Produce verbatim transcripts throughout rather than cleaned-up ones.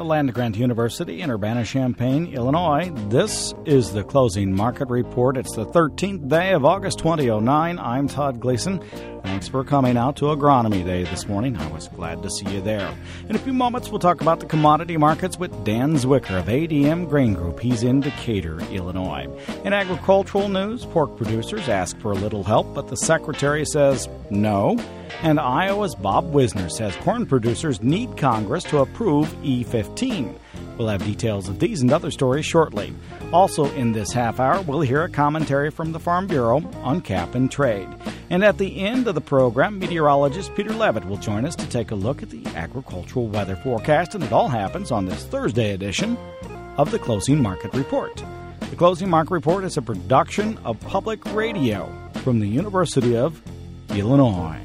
the land-grant University in Urbana-Champaign, Illinois. This is the Closing Market Report. It's the thirteenth day of August twenty oh nine. I'm Todd Gleason. Thanks for coming out to Agronomy Day this morning. I was glad to see you there. In a few moments, we'll talk about the commodity markets with Dan Zwicker of A D M Grain Group. He's in Decatur, Illinois. In agricultural news, pork producers ask for a little help, but the Secretary says no. And Iowa's Bob Wisner says corn producers need Congress to approve E fifteen. We'll have details of these and other stories shortly. Also in this half hour, we'll hear a commentary from the Farm Bureau on cap and trade. And at the end of the program, meteorologist Peter Levitt will join us to take a look at the agricultural weather forecast, and it all happens on this Thursday edition of the Closing Market Report. The Closing Market Report is a production of Public Radio from the University of Illinois.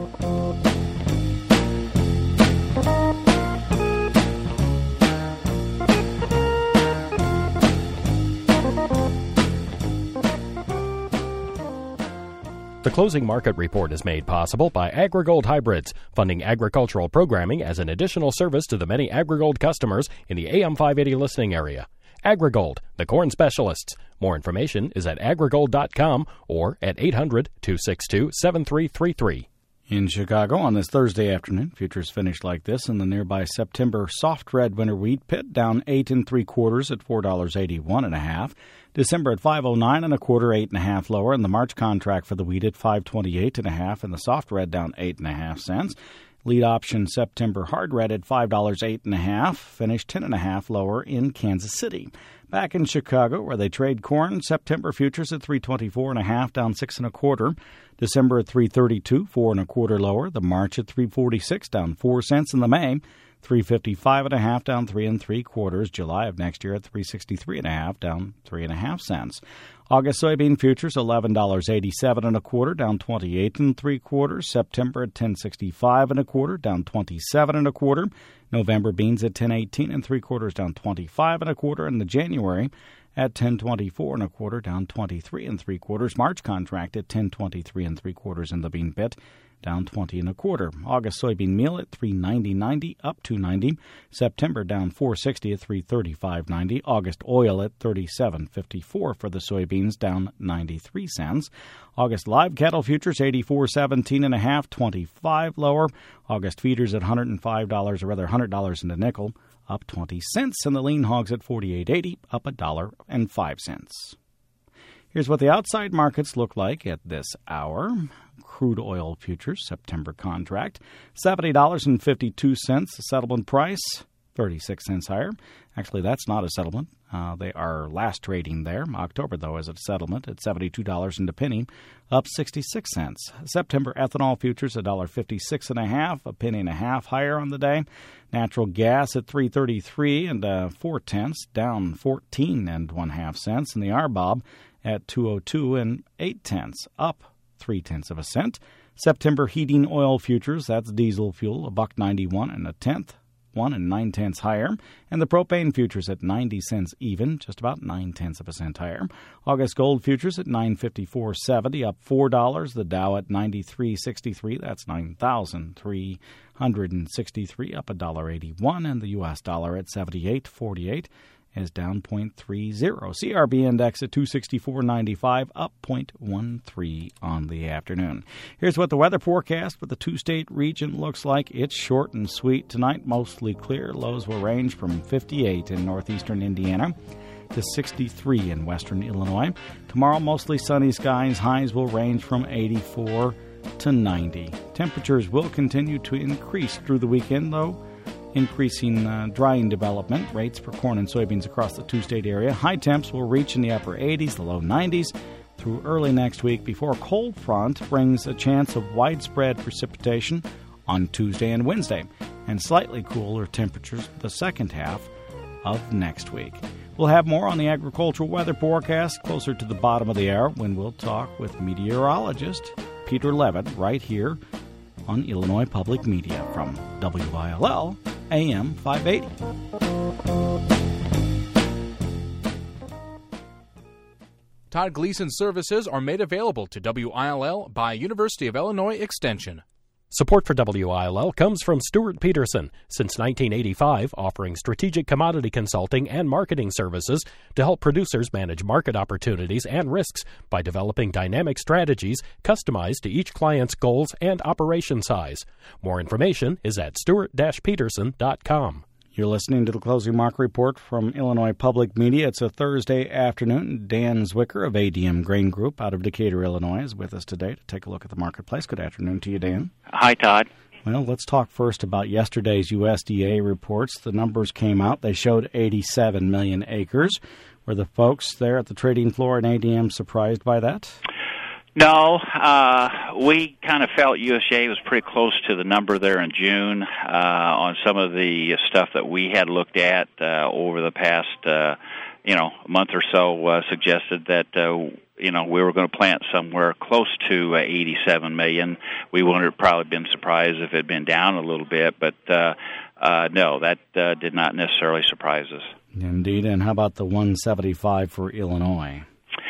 The Closing Market Report is made possible by AgriGold Hybrids, funding agricultural programming as an additional service to the many AgriGold customers in the A M five eighty listening area. AgriGold, the corn specialists. More information is at agrigold dot com or at eight hundred, two six two, seven three three three. In Chicago on this Thursday afternoon, futures finished like this in the nearby September soft red winter wheat pit, down eight and three quarters at four dollars eighty-one and a half. December at five oh nine and a quarter, eight and a half lower, and the March contract for the wheat at five twenty-eight and a half, and the soft red down eight and a half cents. Lead option September hard red at five dollars eight and a half, finished ten and a half lower in Kansas City. Back in Chicago, where they trade corn, September futures at three twenty-four and a half, down six and a quarter. December at three thirty-two, four and a quarter lower. The March at three forty-six, down four cents in the May. three fifty-five and a half, down three and three quarters. July of next year at three sixty-three and a half, down three and a half cents. August soybean futures eleven dollars eighty-seven and a quarter, down twenty-eight and three quarters. September at ten sixty-five and a quarter, down twenty-seven and a quarter. November beans at ten eighteen and three quarters, down twenty-five and a quarter, and the January at ten twenty-four and a quarter, down twenty-three and three quarters. March contract at ten twenty-three and three quarters in the bean pit, down twenty and a quarter. August soybean meal at three ninety ninety, up two ninety. September down four sixty at three thirty-five ninety. August oil at thirty-seven fifty-four for the soybeans, down ninety-three cents. August live cattle futures eighty-four seventeen and a half, twenty-five lower. August feeders at one hundred five dollars, or rather one hundred dollars and a nickel, up twenty cents, and the lean hogs at forty-eight eighty, up a dollar and five cents. Here's what the outside markets look like at this hour. Crude oil futures, September contract, seventy dollars and fifty-two cents. The settlement price, thirty-six cents higher. Actually, that's not a settlement. Uh, they are last trading there. October, though, is a settlement at seventy-two dollars and a penny, up sixty-six cents. September ethanol futures, one dollar fifty-six and a half, a penny and a half higher on the day. Natural gas at three thirty-three and uh, four tenths, down fourteen and one half cents. And the R B O B at two oh two and eight tenths, up three tenths of a cent. September heating oil futures, that's diesel fuel, a buck ninety-one and a tenth, one and nine tenths higher. And the propane futures at ninety cents even, just about nine tenths of a cent higher. August gold futures at nine fifty-four seventy, up four dollars. The Dow at ninety-three sixty-three, that's nine thousand three hundred sixty-three, up a dollar eighty-one. And the U S dollar at seventy-eight forty-eight. is down zero point three zero. C R B index at two sixty-four ninety-five, up zero point one three on the afternoon. Here's what the weather forecast for the two-state region looks like. It's short and sweet tonight, mostly clear. Lows will range from fifty-eight in northeastern Indiana to sixty-three in western Illinois. Tomorrow, mostly sunny skies. Highs will range from eighty-four to ninety. Temperatures will continue to increase through the weekend, though. Increasing uh, drying development rates for corn and soybeans across the two-state area. High temps will reach in the upper eighties, the low nineties through early next week before a cold front brings a chance of widespread precipitation on Tuesday and Wednesday, and slightly cooler temperatures the second half of next week. We'll have more on the agricultural weather forecast closer to the bottom of the hour when we'll talk with meteorologist Peter Levitt right here on Illinois Public Media from W I L L A M five eighty. Todd Gleason services are made available to W I L L by University of Illinois Extension. Support for W I L L comes from Stuart Peterson, since nineteen eighty-five, offering strategic commodity consulting and marketing services to help producers manage market opportunities and risks by developing dynamic strategies customized to each client's goals and operation size. More information is at stewart peterson dot com. You're listening to the Closing Market Report from Illinois Public Media. It's a Thursday afternoon. Dan Zwicker of A D M Grain Group out of Decatur, Illinois, is with us today to take a look at the marketplace. Good afternoon to you, Dan. Hi, Todd. Well, let's talk first about yesterday's U S D A reports. The numbers came out. They showed eighty-seven million acres. Were the folks there at the trading floor in A D M surprised by that? No, uh, we kind of felt U S D A was pretty close to the number there in June uh, on some of the stuff that we had looked at uh, over the past, uh, you know, month or so. Uh, suggested that uh, you know we were going to plant somewhere close to uh, eighty-seven million. We would have probably been surprised if it had been down a little bit, but uh, uh, no, that uh, did not necessarily surprise us. Indeed, and how about the one seventy-five for Illinois?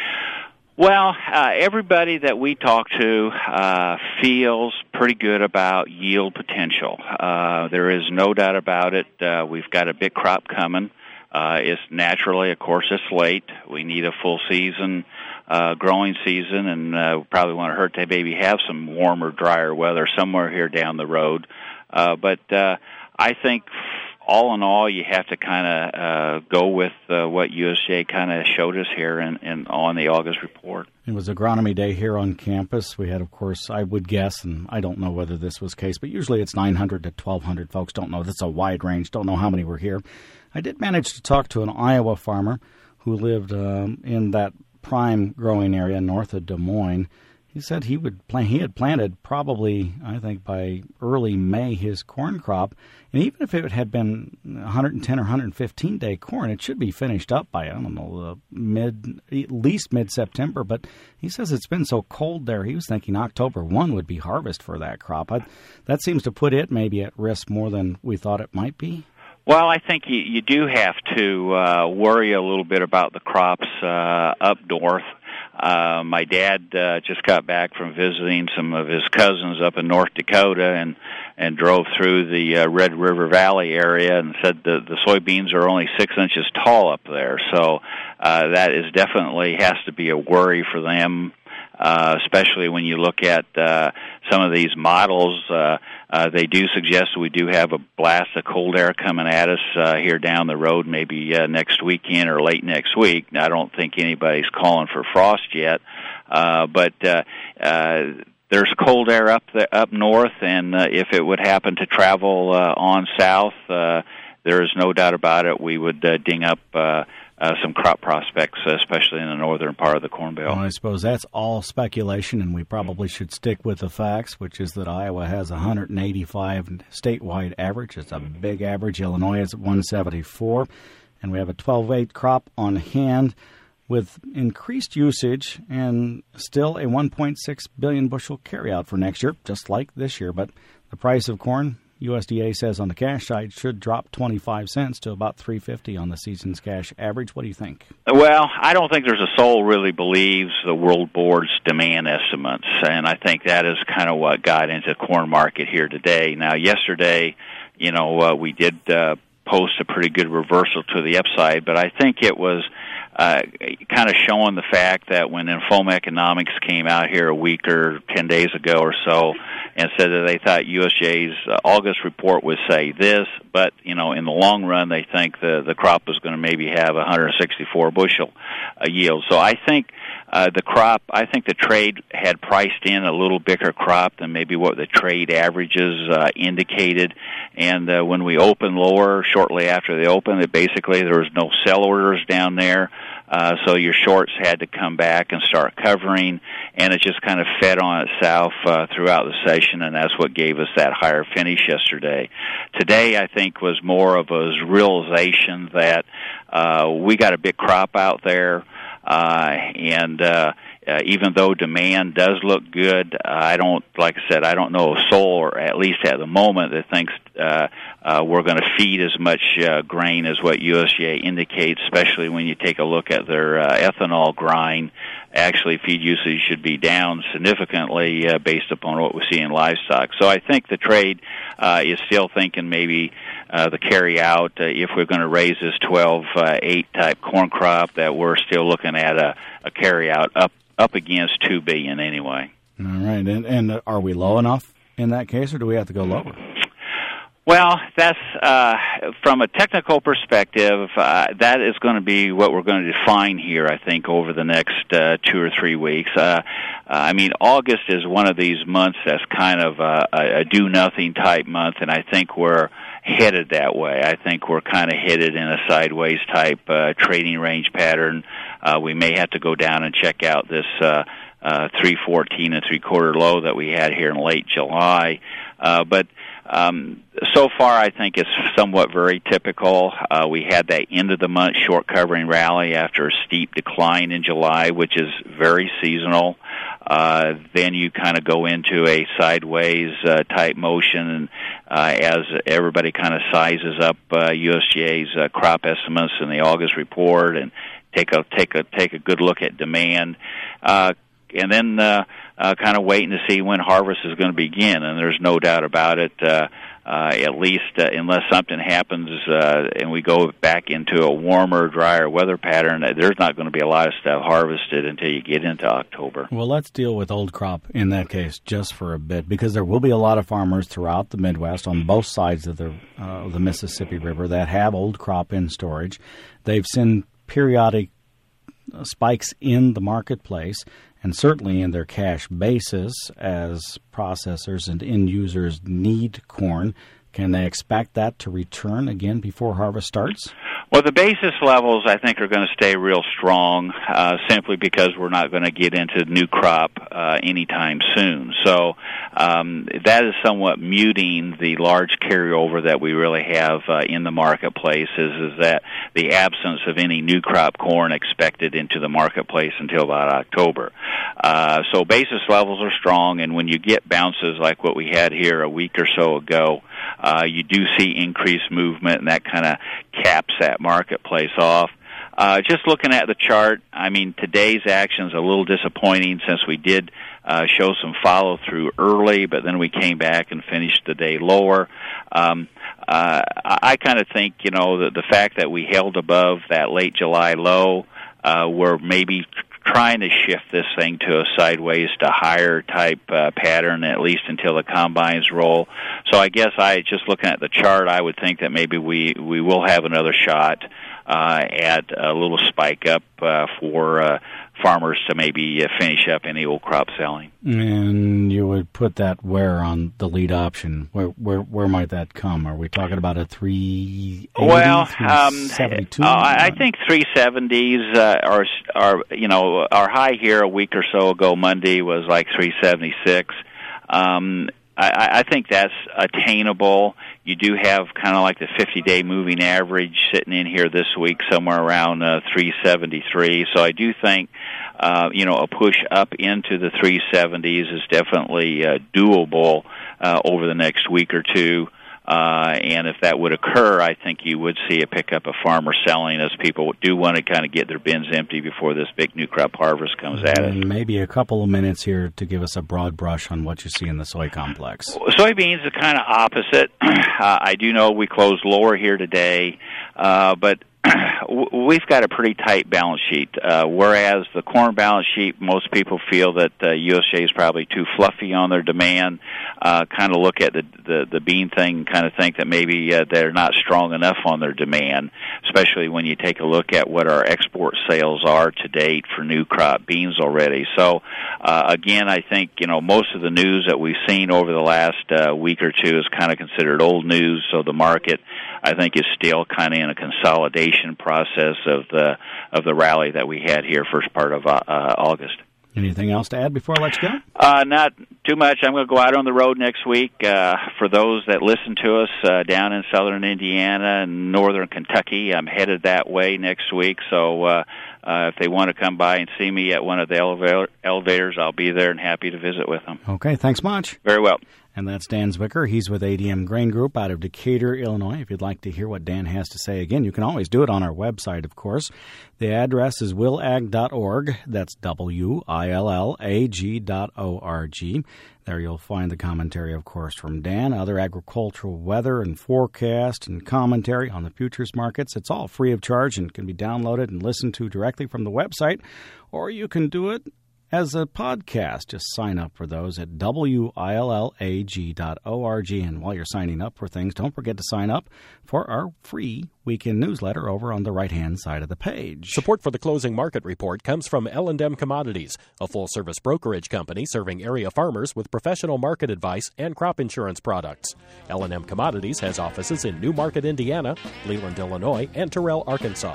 Well, uh, everybody that we talk to uh, feels pretty good about yield potential. Uh, there is no doubt about it. Uh, we've got a big crop coming. Uh, it's naturally, of course, it's late. We need a full season, uh, growing season, and uh, we probably want to hurt to maybe have some warmer, drier weather somewhere here down the road. Uh, but uh, I think all in all, you have to kind of uh, go with uh, what U S D A kind of showed us here in, in, on the August report. It was agronomy day here on campus. We had, of course, I would guess, and I don't know whether this was the case, but usually it's nine hundred to twelve hundred folks. Don't know. That's a wide range. Don't know how many were here. I did manage to talk to an Iowa farmer who lived um, in that prime growing area north of Des Moines. He said he would plant, he had planted probably, I think, by early May his corn crop. And even if it had been one hundred ten or one hundred fifteen day corn, it should be finished up by, I don't know, uh, mid, at least mid-September. But he says it's been so cold there, he was thinking October first would be harvest for that crop. I, that seems to put it maybe at risk more than we thought it might be. Well, I think you, you do have to uh, worry a little bit about the crops uh, up north. Uh, my dad uh, just got back from visiting some of his cousins up in North Dakota and, and drove through the uh, Red River Valley area and said the, the soybeans are only six inches tall up there. So uh, that is definitely has to be a worry for them. Uh, especially when you look at uh, some of these models, uh, uh, they do suggest we do have a blast of cold air coming at us uh, here down the road, maybe uh, next weekend or late next week. I don't think anybody's calling for frost yet, uh, but uh, uh, there's cold air up the, up north, and uh, if it would happen to travel uh, on south, uh, there is no doubt about it, we would uh, ding up uh, Uh, some crop prospects, especially in the northern part of the Corn Belt. Well, I suppose that's all speculation, and we probably should stick with the facts, which is that Iowa has one hundred eighty-five statewide average. It's a big average. Illinois is at one seventy-four, and we have a twelve eight crop on hand with increased usage and still a one point six billion bushel carryout for next year, just like this year. But the price of corn, U S D A says on the cash side, should drop twenty-five cents to about three fifty on the season's cash average. What do you think? Well, I don't think there's a soul really believes the World Board's demand estimates, and I think that is kind of what got into the corn market here today. Now, yesterday, you know, uh, we did uh, post a pretty good reversal to the upside, but I think it was uh, kind of showing the fact that when Infome Economics came out here a week or ten days ago or so and said that they thought U S D A's uh, August report would say this, but, you know, in the long run they think the, the crop was going to maybe have one hundred sixty-four bushel uh, yield. So I think uh, the crop, I think the trade had priced in a little bigger crop than maybe what the trade averages uh, indicated. And uh, when we opened lower, shortly after they opened, it basically there was no sell orders down there. Uh, so your shorts had to come back and start covering, and it just kind of fed on itself uh, throughout the session, and that's what gave us that higher finish yesterday. Today, I think, was more of a realization that uh, we got a big crop out there, uh, and uh, uh, even though demand does look good, uh, I don't, like I said, I don't know a soul, or at least at the moment, that thinks uh, uh, we're going to feed as much uh, grain as what U S D A indicates, especially when you take a look at their uh, ethanol grind. Actually, feed usage should be down significantly uh, based upon what we see in livestock. So I think the trade uh, is still thinking maybe uh, the carry out, uh, if we're going to raise this twelve eight uh, type corn crop, that we're still looking at a, a carry out up, up against two billion dollars anyway. All right. And, and are we low enough in that case, or do we have to go lower? Well, that's uh, from a technical perspective, uh, that is going to be what we're going to define here, I think, over the next uh, two or three weeks. Uh, uh, I mean, August is one of these months that's kind of a, a do-nothing type month, and I think we're headed that way. I think we're kind of headed in a sideways type uh, trading range pattern. Uh, we may have to go down and check out this uh, uh, three fourteen and three-quarter low that we had here in late July. Uh, but Um, so far, I think it's somewhat very typical. Uh, we had that end-of-the-month short covering rally after a steep decline in July, which is very seasonal. Uh, then you kind of go into a sideways uh, type motion uh, as everybody kind of sizes up uh, U S D A's uh, crop estimates in the August report and take a take a take a good look at demand. Uh, and then uh, uh, kind of waiting to see when harvest is going to begin. And there's no doubt about it, uh, uh, at least uh, unless something happens uh, and we go back into a warmer, drier weather pattern, there's not going to be a lot of stuff harvested until you get into October. Well, let's deal with old crop in that case just for a bit, because there will be a lot of farmers throughout the Midwest on both sides of the, uh, the Mississippi River that have old crop in storage. They've seen periodic spikes in the marketplace, and certainly in their cash basis as processors and end users need corn. Can they expect that to return again before harvest starts? Well, the basis levels, I think, are going to stay real strong uh, simply because we're not going to get into new crop uh, anytime soon. So um, that is somewhat muting the large carryover that we really have uh, in the marketplace, is, is that the absence of any new crop corn expected into the marketplace until about October. Uh, so basis levels are strong, and when you get bounces like what we had here a week or so ago, Uh, you do see increased movement, and that kind of caps that marketplace off. Uh, just looking at the chart, I mean, today's action is a little disappointing since we did uh, show some follow-through early, but then we came back and finished the day lower. Um, uh, I kind of think, you know, that the fact that we held above that late July low, uh, we're maybe trying to shift this thing to a sideways to higher type uh, pattern, at least until the combines roll. So I guess I, just looking at the chart, I would think that maybe we, we will have another shot uh, at a little spike up uh, for uh, farmers to maybe uh, finish up any old crop selling. And you would put that where on the lead option? Where where where might that come? Are we talking about a three eighty, well, um, three seventy-two? Uh, I think three seventies uh, are are you know our high here a week or so ago Monday was like three seventy-six. Um, I, I think that's attainable. You do have kind of like the fifty-day moving average sitting in here this week somewhere around uh, three seventy-three. So I do think, uh, you know, a push up into the three seventies is definitely uh, doable uh, over the next week or two. Uh, and if that would occur, I think you would see a pickup of farmer selling as people do want to kind of get their bins empty before this big new crop harvest comes at us. And maybe a couple of minutes here to give us a broad brush on what you see in the soy complex. Soybeans are kind of opposite. Uh, I do know we closed lower here today, uh, but we've got a pretty tight balance sheet, uh, whereas the corn balance sheet, most people feel that uh, U S D A is probably too fluffy on their demand, uh, kind of look at the, the, the bean thing and kind of think that maybe uh, they're not strong enough on their demand, especially when you take a look at what our export sales are to date for new crop beans already. So, uh, again, I think, you know, most of the news that we've seen over the last uh, week or two is kind of considered old news, so the market, I think, is still kind of in a consolidation process of the of the rally that we had here first part of uh, uh, August. Anything else to add before I let you go? Uh, not too much. I'm going to go out on the road next week. Uh, for those that listen to us uh, down in southern Indiana and northern Kentucky, I'm headed that way next week. So uh, uh, if they want to come by and see me at one of the elevator, elevators, I'll be there and happy to visit with them. Okay, thanks much. Very well. And that's Dan Zwicker. He's with A D M Grain Group out of Decatur, Illinois. If you'd like to hear what Dan has to say again, you can always do it on our website, of course. The address is will ag dot org. That's W I L L A G dot O R G. There you'll find the commentary, of course, from Dan, other agricultural weather and forecast and commentary on the futures markets. It's all free of charge and can be downloaded and listened to directly from the website, or you can do it as a podcast. Just sign up for those at W I L L A G dot O R G. And while you're signing up for things, don't forget to sign up for our free weekend newsletter over on the right-hand side of the page. Support for the Closing Market Report comes from L and M Commodities, a full-service brokerage company serving area farmers with professional market advice and crop insurance products. L and M Commodities has offices in New Market, Indiana, Leland, Illinois, and Terrell, Arkansas.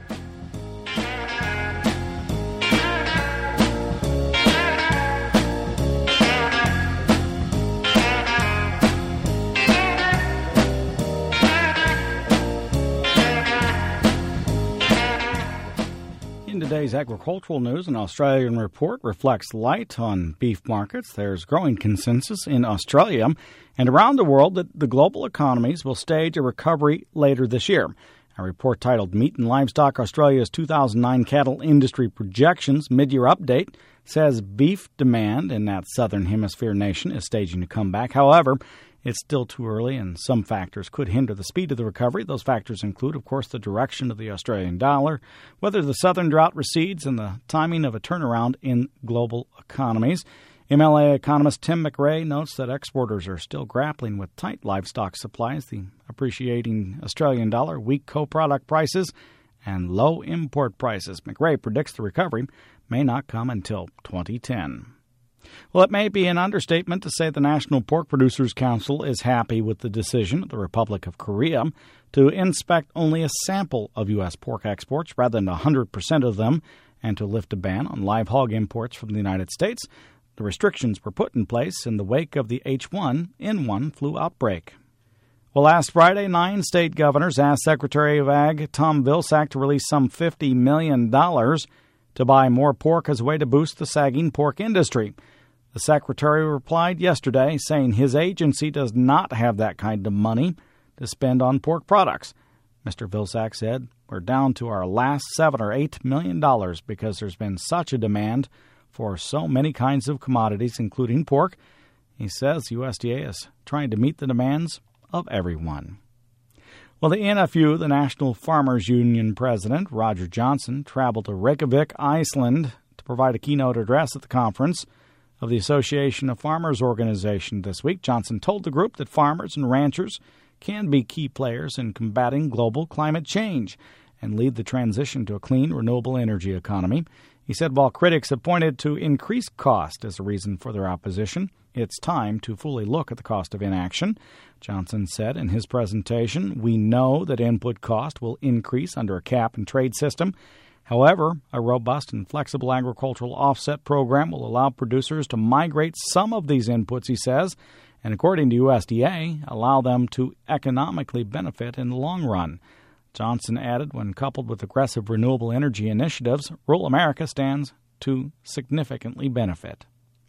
Today's agricultural news, an Australian report reflects light on beef markets. There's growing consensus in Australia and around the world that the global economies will stage a recovery later this year. A report titled Meat and Livestock Australia's two thousand nine Cattle Industry Projections Mid-Year Update says beef demand in that southern hemisphere nation is staging to come back. However, it's still too early, and some factors could hinder the speed of the recovery. Those factors include, of course, the direction of the Australian dollar, whether the southern drought recedes, and the timing of a turnaround in global economies. M L A economist Tim McRae notes that exporters are still grappling with tight livestock supplies, the appreciating Australian dollar, weak co-product prices, and low import prices. McRae predicts the recovery may not come until twenty ten. Well, it may be an understatement to say the National Pork Producers Council is happy with the decision of the Republic of Korea to inspect only a sample of U S pork exports rather than one hundred percent of them and to lift a ban on live hog imports from the United States. The restrictions were put in place in the wake of the H one N one flu outbreak. Well, last Friday, nine state governors asked Secretary of Ag Tom Vilsack to release some fifty million dollars to buy more pork as a way to boost the sagging pork industry. The Secretary replied yesterday saying his agency does not have that kind of money to spend on pork products. Mister Vilsack said, "We're down to our last seven or eight million dollars because there's been such a demand for so many kinds of commodities, including pork." He says U S D A is trying to meet the demands of everyone. Well, the N F U, the National Farmers Union president, Roger Johnson, traveled to Reykjavik, Iceland, to provide a keynote address at the conference of the Association of Farmers Organization this week. Johnson told the group that farmers and ranchers can be key players in combating global climate change and lead the transition to a clean, renewable energy economy. He said while critics have pointed to increased cost as a reason for their opposition, it's time to fully look at the cost of inaction. Johnson said in his presentation, "We know that input cost will increase under a cap-and-trade system. However, a robust and flexible agricultural offset program will allow producers to migrate some of these inputs," he says, and according to U S D A, allow them to economically benefit in the long run. Johnson added, when coupled with aggressive renewable energy initiatives, rural America stands to significantly benefit.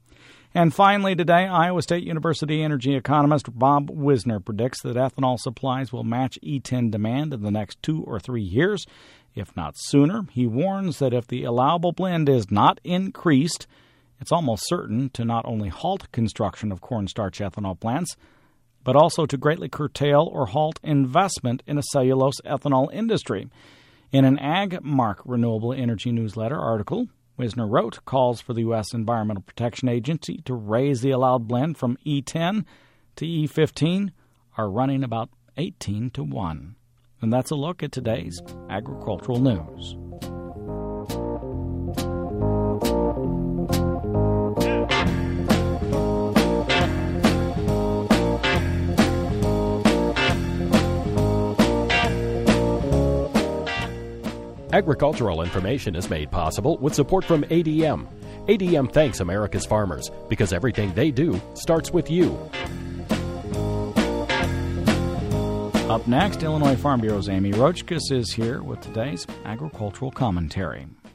And finally today, Iowa State University energy economist Bob Wisner predicts that ethanol supplies will match E ten demand in the next two or three years, if not sooner. He warns that if the allowable blend is not increased, it's almost certain to not only halt construction of cornstarch ethanol plants, but also to greatly curtail or halt investment in a cellulose ethanol industry. In an AgMark Renewable Energy newsletter article, Wisner wrote, calls for the U S Environmental Protection Agency to raise the allowed blend from E ten to E fifteen are running about eighteen to one. And that's a look at today's agricultural news. Agricultural information is made possible with support from A D M. A D M thanks America's farmers because everything they do starts with you. Up next, Illinois Farm Bureau's Amy Rochkus is here with today's agricultural commentary.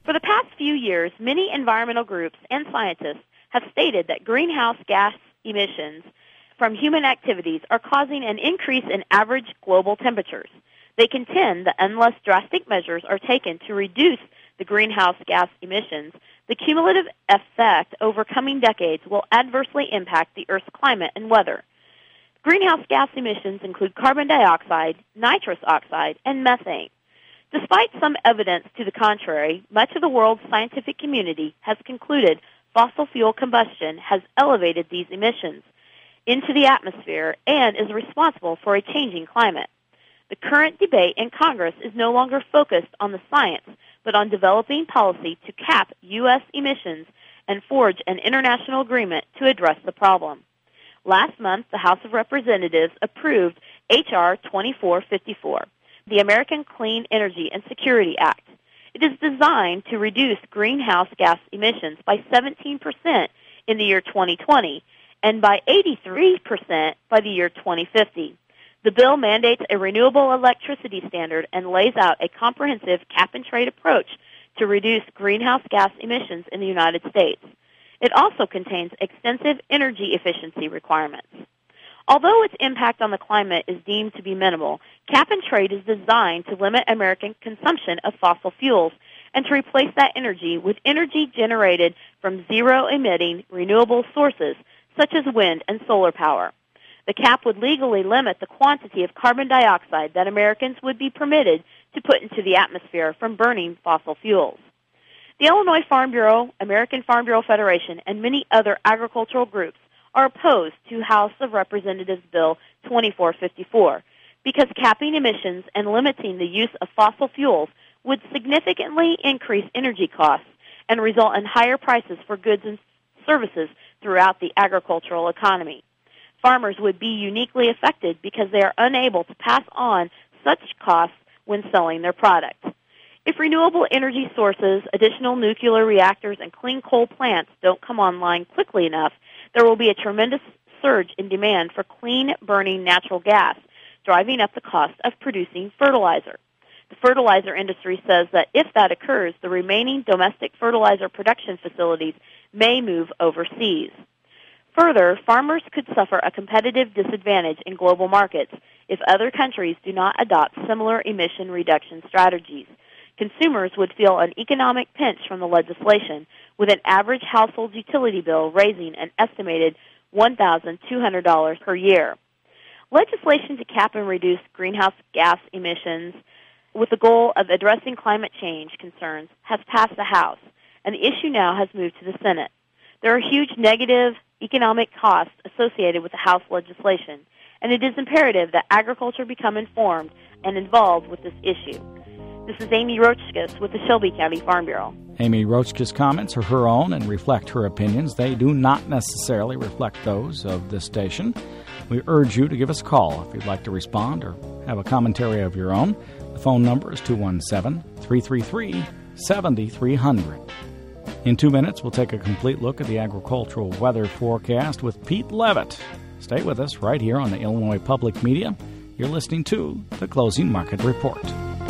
For the past few years, many environmental groups and scientists have stated that greenhouse gas emissions from human activities are causing an increase in average global temperatures. They contend that unless drastic measures are taken to reduce the greenhouse gas emissions, the cumulative effect over coming decades will adversely impact the Earth's climate and weather. Greenhouse gas emissions include carbon dioxide, nitrous oxide, and methane. Despite some evidence to the contrary, much of the world's scientific community has concluded fossil fuel combustion has elevated these emissions into the atmosphere and is responsible for a changing climate. The current debate in Congress is no longer focused on the science, but on developing policy to cap U S emissions and forge an international agreement to address the problem. Last month, the House of Representatives approved H R twenty-four fifty-four, the American Clean Energy and Security Act. It is designed to reduce greenhouse gas emissions by seventeen percent in the year twenty twenty and by eighty-three percent by the year twenty fifty. The bill mandates a renewable electricity standard and lays out a comprehensive cap-and-trade approach to reduce greenhouse gas emissions in the United States. It also contains extensive energy efficiency requirements. Although its impact on the climate is deemed to be minimal, cap-and-trade is designed to limit American consumption of fossil fuels and to replace that energy with energy generated from zero-emitting renewable sources such as wind and solar power. The cap would legally limit the quantity of carbon dioxide that Americans would be permitted to put into the atmosphere from burning fossil fuels. The Illinois Farm Bureau, American Farm Bureau Federation, and many other agricultural groups are opposed to House of Representatives Bill twenty-four fifty-four because capping emissions and limiting the use of fossil fuels would significantly increase energy costs and result in higher prices for goods and services throughout the agricultural economy. Farmers would be uniquely affected because they are unable to pass on such costs when selling their product. If renewable energy sources, additional nuclear reactors, and clean coal plants don't come online quickly enough, there will be a tremendous surge in demand for clean-burning natural gas, driving up the cost of producing fertilizer. The fertilizer industry says that if that occurs, the remaining domestic fertilizer production facilities may move overseas. Further, farmers could suffer a competitive disadvantage in global markets if other countries do not adopt similar emission reduction strategies. Consumers would feel an economic pinch from the legislation, with an average household utility bill raising an estimated one thousand two hundred dollars per year. Legislation to cap and reduce greenhouse gas emissions with the goal of addressing climate change concerns has passed the House, and the issue now has moved to the Senate. There are huge negative economic costs associated with the House legislation, and it is imperative that agriculture become informed and involved with this issue. This is Amy Roachkis with the Shelby County Farm Bureau. Amy Roachkis' comments are her own and reflect her opinions. They do not necessarily reflect those of this station. We urge you to give us a call if you'd like to respond or have a commentary of your own. The phone number is two one seven, three three three, seven three zero zero. In two minutes, we'll take a complete look at the agricultural weather forecast with Pete Levitt. Stay with us right here on the Illinois Public Media. You're listening to the Closing Market Report.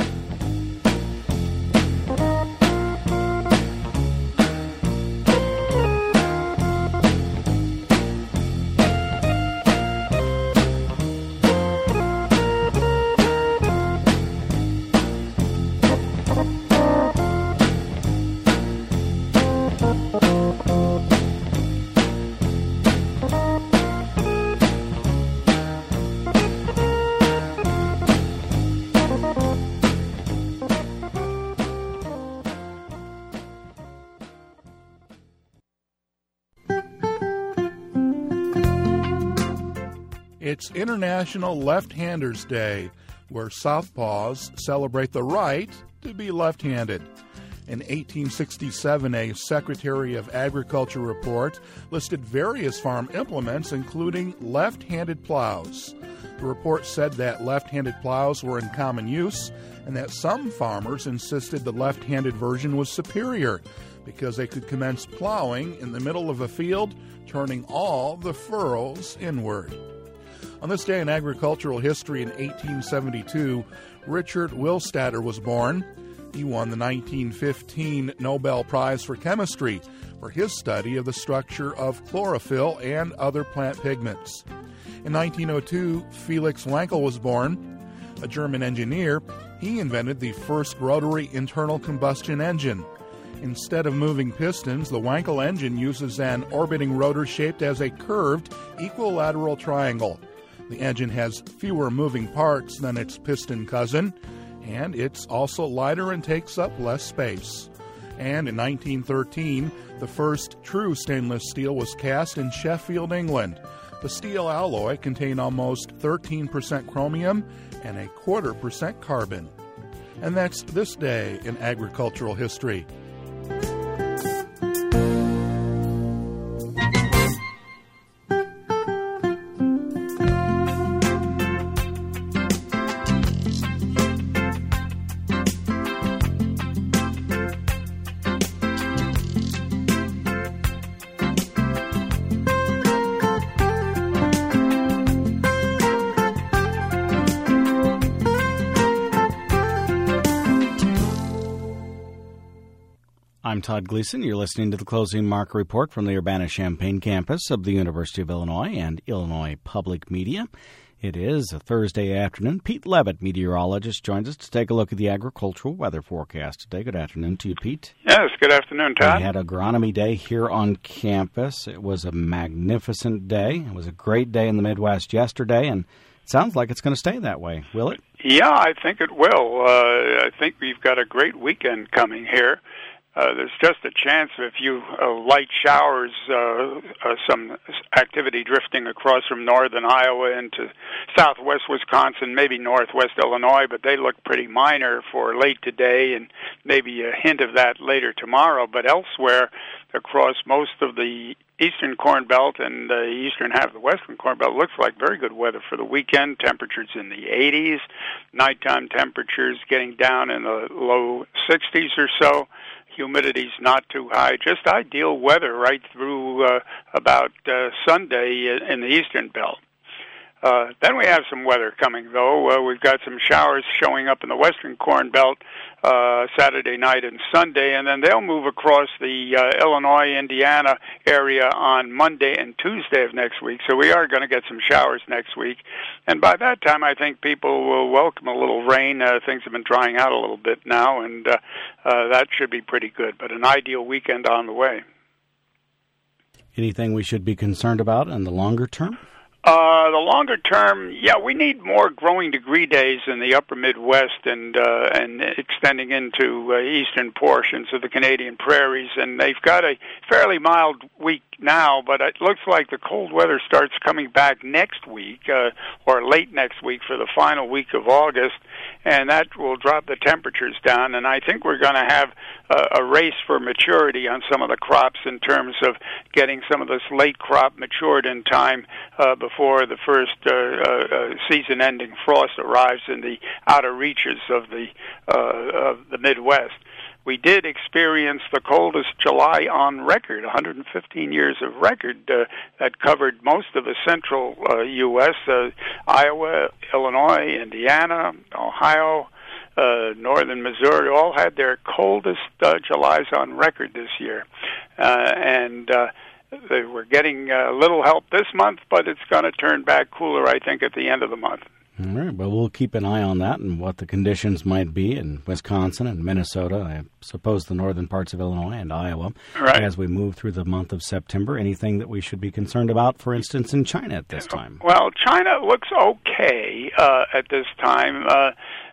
It's International Left-Handers Day, where southpaws celebrate the right to be left-handed. In eighteen sixty-seven, a Secretary of Agriculture report listed various farm implements, including left-handed plows. The report said that left-handed plows were in common use and that some farmers insisted the left-handed version was superior because they could commence plowing in the middle of a field, turning all the furrows inward. On this day in agricultural history in eighteen seventy-two, Richard Willstatter was born. He won the nineteen fifteen Nobel Prize for Chemistry for his study of the structure of chlorophyll and other plant pigments. In nineteen oh two, Felix Wankel was born. A German engineer, he invented the first rotary internal combustion engine. Instead of moving pistons, the Wankel engine uses an orbiting rotor shaped as a curved equilateral triangle. The engine has fewer moving parts than its piston cousin, and it's also lighter and takes up less space. And in nineteen thirteen, the first true stainless steel was cast in Sheffield, England. The steel alloy contained almost thirteen percent chromium and a quarter percent carbon. And that's this day in agricultural history. I'm Todd Gleason. You're listening to the Closing Market Report from the Urbana-Champaign campus of the University of Illinois and Illinois Public Media. It is a Thursday afternoon. Pete Levitt, meteorologist, joins us to take a look at the agricultural weather forecast today. Good afternoon to you, Pete. Yes, good afternoon, Todd. We had agronomy day here on campus. It was a magnificent day. It was a great day in the Midwest yesterday, and it sounds like it's going to stay that way. Will it? Yeah, I think it will. Uh, I think we've got a great weekend coming here. Uh, there's just a chance of a few uh, light showers, uh, uh, some activity drifting across from northern Iowa into southwest Wisconsin, maybe northwest Illinois, but they look pretty minor for late today and maybe a hint of that later tomorrow. But elsewhere, across most of the eastern Corn Belt and the eastern half of the western Corn Belt, looks like very good weather for the weekend. Temperatures in the eighties, nighttime temperatures getting down in the low sixties or so. Humidity's not too high, just ideal weather right through uh, about uh, Sunday in the eastern belt. Uh, then we have some weather coming, though. Uh, we've got some showers showing up in the western Corn Belt uh, Saturday night and Sunday, and then they'll move across the uh, Illinois, Indiana area on Monday and Tuesday of next week. So we are going to get some showers next week. And by that time, I think people will welcome a little rain. Uh, things have been drying out a little bit now, and uh, uh, that should be pretty good. But an ideal weekend on the way. Anything we should be concerned about in the longer term? Uh, the longer term, yeah, we need more growing degree days in the upper Midwest and uh, and extending into uh, eastern portions of the Canadian prairies. And they've got a fairly mild week now, but it looks like the cold weather starts coming back next week uh, or late next week for the final week of August, and that will drop the temperatures down. And I think we're going to have a, a race for maturity on some of the crops in terms of getting some of this late crop matured in time uh, before the first uh, uh, season-ending frost arrives in the outer reaches of the uh, of the Midwest. We did experience the coldest July on record, one hundred fifteen years of record uh, that covered most of the central uh, U S, uh, Iowa, Illinois, Indiana, Ohio, uh, northern Missouri, all had their coldest uh, Julys on record this year. Uh, and uh, they were getting a little help this month, but it's going to turn back cooler, I think, at the end of the month. All right, well, we'll keep an eye on that and what the conditions might be in Wisconsin and Minnesota, I suppose the northern parts of Illinois and Iowa, right, as we move through the month of September. Anything that we should be concerned about, for instance, in China at this time? Well, China looks okay uh, at this time. Uh,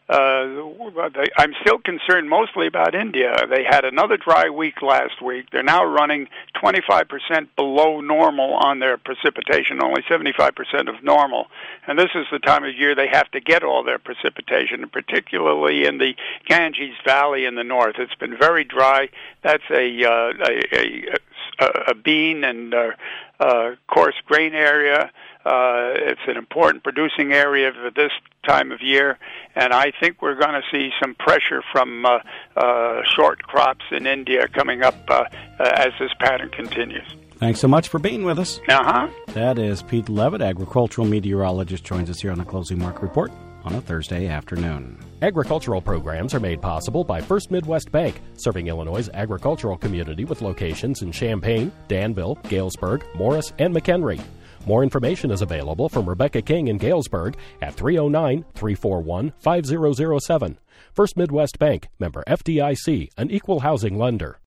Uh, I'm still concerned mostly about India. They had another dry week last week. They're now running twenty-five percent below normal on their precipitation, only seventy-five percent of normal. And this is the time of year they have to get all their precipitation, particularly in the Ganges Valley in the north. It's been very dry. That's a, uh, a, a, a bean and uh, uh, coarse grain area. Uh, it's an important producing area for this time of year, and I think we're going to see some pressure from uh, uh, short crops in India coming up uh, uh, as this pattern continues. Thanks so much for being with us. Uh-huh. That is Pete Levitt, agricultural meteorologist, joins us here on the Closing Market Report. on a Thursday afternoon. Agricultural programs are made possible by First Midwest Bank, serving Illinois' agricultural community with locations in Champaign, Danville, Galesburg, Morris, and McHenry. More information is available from Rebecca King in Galesburg at three oh nine, three four one, five oh oh seven. First Midwest Bank, member F D I C, an equal housing lender.